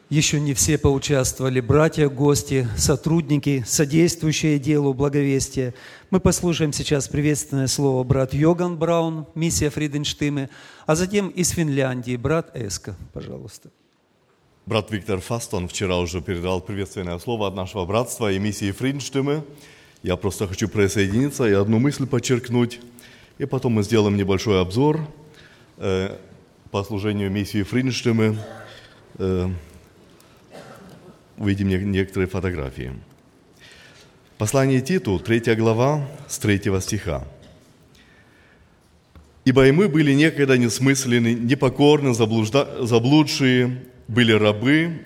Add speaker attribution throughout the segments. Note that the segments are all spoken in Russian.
Speaker 1: Еще не все поучаствовали. Братья, гости, сотрудники, содействующие делу благовестия. Мы послушаем сейчас приветственное слово брат Йоган Браун, миссия Фриденштиме, а затем из Финляндии брат Эска. Пожалуйста.
Speaker 2: Брат Виктор Фастон вчера уже передал приветственное слово от нашего братства и миссии Фриденштиме. Я просто хочу присоединиться и одну мысль подчеркнуть. И потом мы сделаем небольшой обзор по служению миссии Фриденштиме. Увидим некоторые фотографии. Послание Титу, 3 глава, с 3 стиха. «Ибо и мы были некогда несмысленны, непокорны, заблудшие, были рабы,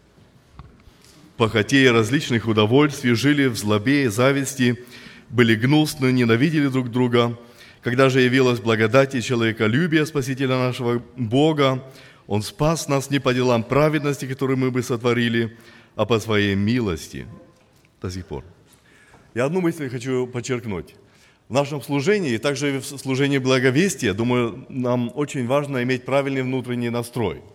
Speaker 2: похотея различных удовольствий, жили в злобе и зависти, были гнусны, ненавидели друг друга. Когда же явилась благодать и человеколюбие Спасителя нашего Бога, Он спас нас не по делам праведности, которые мы бы сотворили, а по Своей милости». До сих пор. Я одну мысль хочу подчеркнуть. В нашем служении, и также в служении благовестия, думаю, нам очень важно иметь правильный внутренний настрой.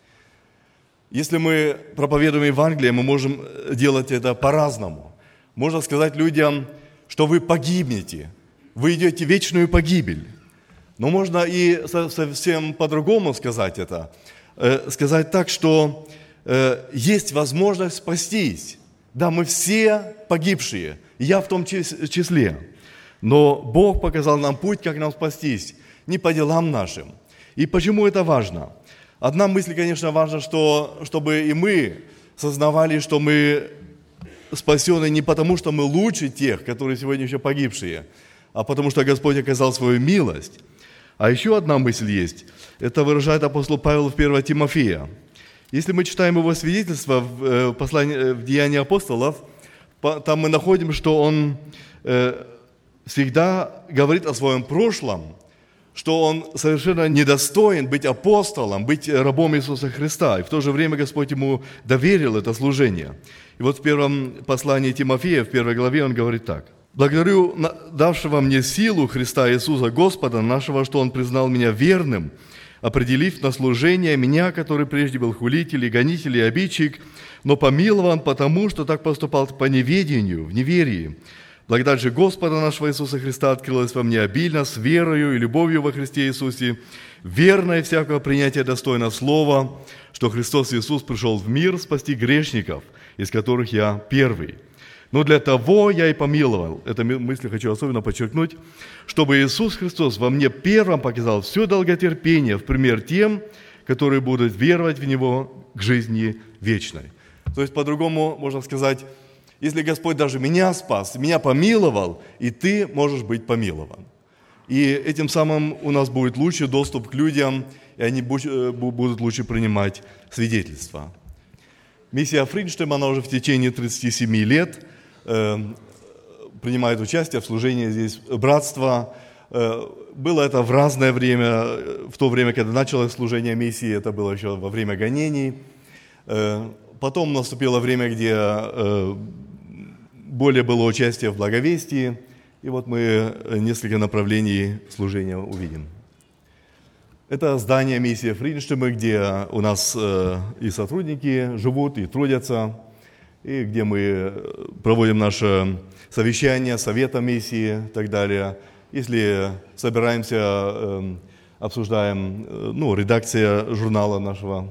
Speaker 2: Если мы проповедуем Евангелие, мы можем делать это по-разному. Можно сказать людям, что вы погибнете, вы идете в вечную погибель. Но можно и совсем по-другому сказать это. Сказать так, что есть возможность спастись. Да, мы все погибшие, я в том числе. Но Бог показал нам путь, как нам спастись, не по делам нашим. И почему это важно? Одна мысль, конечно, важна, чтобы и мы сознавали, что мы спасены не потому, что мы лучше тех, которые сегодня еще погибшие, а потому что Господь оказал свою милость. А еще одна мысль есть. Это выражает апостол Павел в 1 Тимофея. Если мы читаем его свидетельство в послании в Деянии апостолов, там мы находим, что он всегда говорит о своем прошлом, что он совершенно недостоин быть апостолом, быть рабом Иисуса Христа. И в то же время Господь ему доверил это служение. И вот в первом послании Тимофея, в 1 главе, он говорит так. «Благодарю давшего мне силу Христа Иисуса Господа нашего, что Он признал меня верным, определив на служение меня, который прежде был хулитель и гонитель и обидчик, но помилован потому, что так поступал по неведению, в неверии. Благодать же Господа нашего Иисуса Христа открылась во мне обильно, с верою и любовью во Христе Иисусе, верное всякого принятия достойно слова, что Христос Иисус пришел в мир спасти грешников, из которых я первый. Но для того я и помиловал». Эту мысль хочу особенно подчеркнуть, чтобы Иисус Христос во мне первым показал все долготерпение в пример тем, которые будут веровать в Него к жизни вечной. То есть, по-другому можно сказать, если Господь даже меня спас, меня помиловал, и ты можешь быть помилован. И этим самым у нас будет лучший доступ к людям, и они будут лучше принимать свидетельства. Миссия Фриденштиме, она уже в течение 37 лет принимает участие в служении здесь братства. Было это в разное время, в то время, когда началось служение миссии, это было еще во время гонений. Потом наступило время, где более было участие в благовестии, и вот мы несколько направлений служения увидим. Это здание миссии Фриденштиме, где у нас и сотрудники живут, и трудятся, и где мы проводим наше совещание, совета миссии и так далее. Если собираемся, обсуждаем, редакция журнала нашего.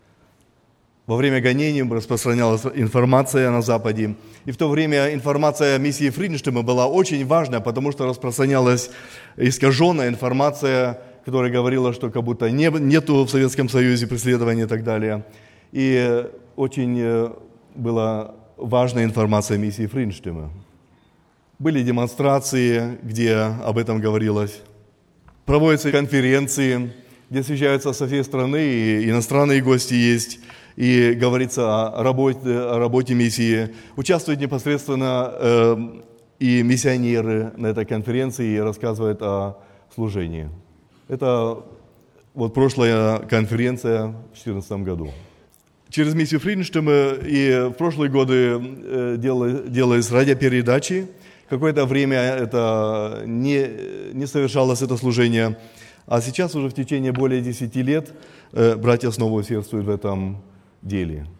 Speaker 2: Во время гонений распространялась информация на Западе. И в то время информация о миссии Фриденштиме была очень важна, потому что распространялась искаженная информация, которая говорила, что как будто нету в Советском Союзе преследования и так далее. И очень была важная информация о миссии Фриденштиме. Были демонстрации, где об этом говорилось. Проводятся конференции, где съезжаются со всей страны, и иностранные гости есть, и говорится о работе миссии. Участвуют непосредственно и миссионеры на этой конференции и рассказывают о служении. Это вот прошлая конференция в 2014 году. Через миссию Фриденштиме и в прошлые годы делались радиопередачи. Какое-то время это не совершалось, это служение. А сейчас уже в течение более 10 лет братья снова усердствуют в этом деле.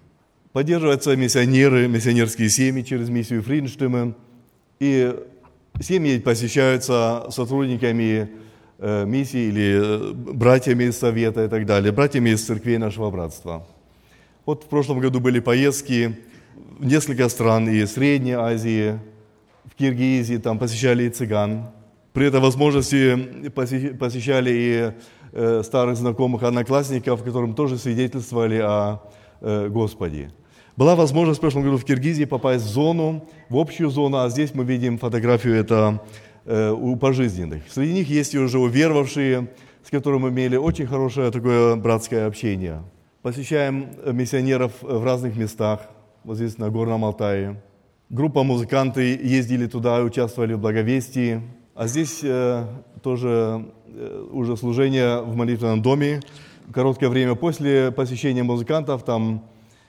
Speaker 2: Поддерживаются миссионеры, миссионерские семьи через миссию Фриденштиме. И семьи посещаются сотрудниками миссии или братьями из совета и так далее, братьями из церквей нашего братства. Вот в прошлом году были поездки в несколько стран и Средней Азии, в Киргизии, там посещали и цыган. При этой возможности посещали и старых знакомых одноклассников, которым тоже свидетельствовали о Господе. Была возможность в прошлом году в Киргизии попасть в зону, в общую зону, а здесь мы видим фотографию это у пожизненных. Среди них есть уже уверовавшие, с которыми мы имели очень хорошее такое братское общение. Посещаем миссионеров в разных местах, вот здесь на Горном Алтае. Группа музыканты ездили туда и участвовали в благовестии. А здесь тоже уже служение в молитвенном доме. Короткое время после посещения музыкантов там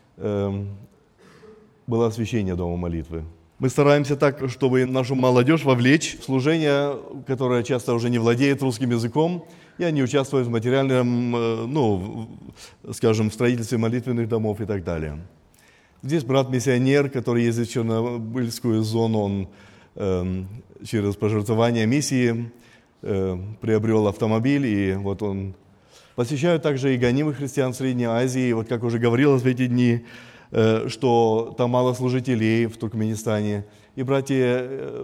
Speaker 2: было освящение дома молитвы. Мы стараемся так, чтобы нашу молодежь вовлечь в служение, которое часто уже не владеет русским языком, и они участвуют в материальном, скажем, в строительстве молитвенных домов и так далее. Здесь брат-миссионер, который ездит в Чернобыльскую зону, он через пожертвования миссии приобрел автомобиль, и вот он посещает также и гонимых христиан в Средней Азии. Вот как уже говорилось в эти дни, что там мало служителей в Туркменистане, и братья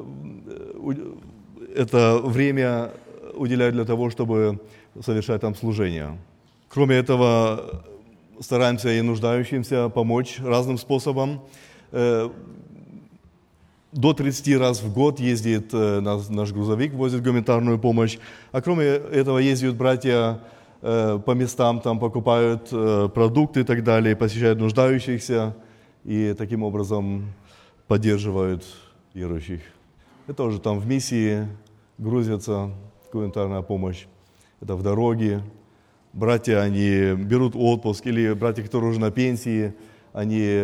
Speaker 2: это время уделяют для того, чтобы совершать там служение. Кроме этого, стараемся и нуждающимся помочь разным способом. До 30 раз в год ездит наш грузовик, возит гуманитарную помощь. А кроме этого ездят братья по местам, там покупают продукты и так далее, посещают нуждающихся и таким образом поддерживают верующих. Это тоже там в миссии грузится гуманитарная помощь. Это в дороге. Братья, они берут отпуск, или братья, которые уже на пенсии, они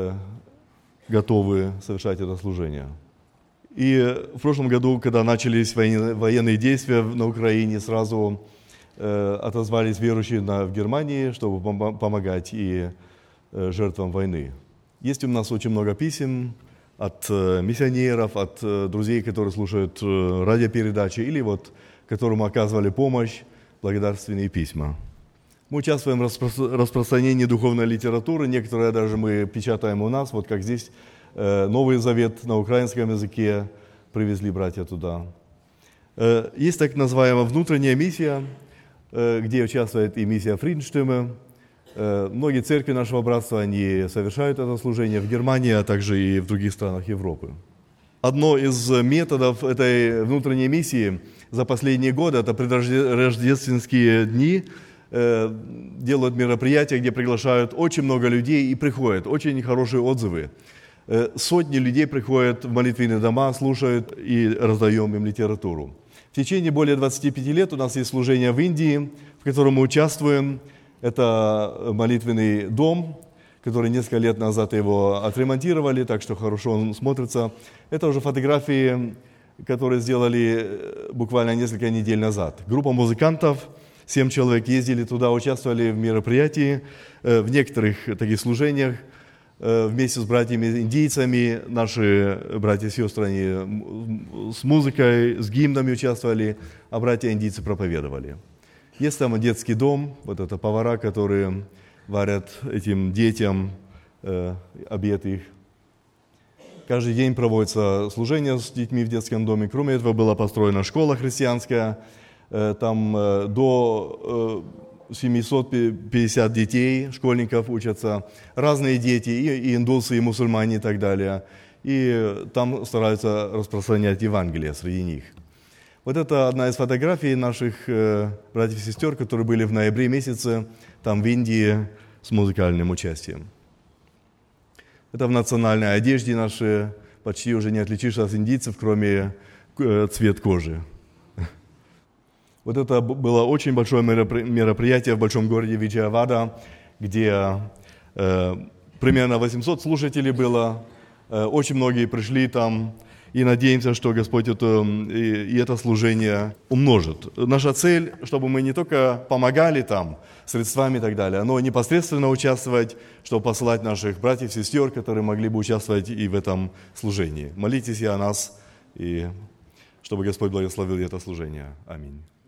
Speaker 2: готовы совершать это служение. И в прошлом году, когда начались военные действия на Украине, сразу отозвались верующие в Германии, чтобы помогать и жертвам войны. Есть у нас очень много писем от миссионеров, от друзей, которые слушают радиопередачи, или вот которым оказывали помощь, благодарственные письма. Мы участвуем в распространении духовной литературы, некоторые даже мы печатаем у нас, вот как здесь Новый Завет на украинском языке привезли братья туда. Есть так называемая внутренняя миссия, где участвует и миссия Фриденштиме. Многие церкви нашего братства, они совершают это служение в Германии, а также и в других странах Европы. Одно из методов этой внутренней миссии за последние годы, это предрождественские дни, делают мероприятия, где приглашают очень много людей и приходят, очень хорошие отзывы. Сотни людей приходят в молитвенные дома, слушают и раздаем им литературу. В течение более 25 лет у нас есть служение в Индии, в котором мы участвуем. Это молитвенный дом, который несколько лет назад его отремонтировали, так что хорошо он смотрится. Это уже фотографии, которые сделали буквально несколько недель назад. Группа музыкантов, 7 человек ездили туда, участвовали в мероприятии, в некоторых таких служениях. Вместе с братьями-индийцами, наши братья и сестры, они с музыкой, с гимнами участвовали, а братья-индийцы проповедовали. Есть там детский дом, вот это повара, которые варят этим детям обед их. Каждый день проводится служение с детьми в детском доме. Кроме этого, была построена школа христианская, там до 750 детей, школьников учатся, разные дети, и индусы, и мусульмане, и так далее. И там стараются распространять Евангелие среди них. Вот это одна из фотографий наших братьев и сестер, которые были в ноябре месяце там в Индии с музыкальным участием. Это в национальной одежде наши, почти уже не отличишь от индийцев, кроме цвет кожи. Вот это было очень большое мероприятие в большом городе Виджаявада, где примерно 800 слушателей было. Очень многие пришли там, И надеемся, что Господь это служение умножит. Наша цель, чтобы мы не только помогали там средствами и так далее, но непосредственно участвовать, чтобы посылать наших братьев и сестер, которые могли бы участвовать и в этом служении. Молитесь и о нас, и чтобы Господь благословил это служение. Аминь.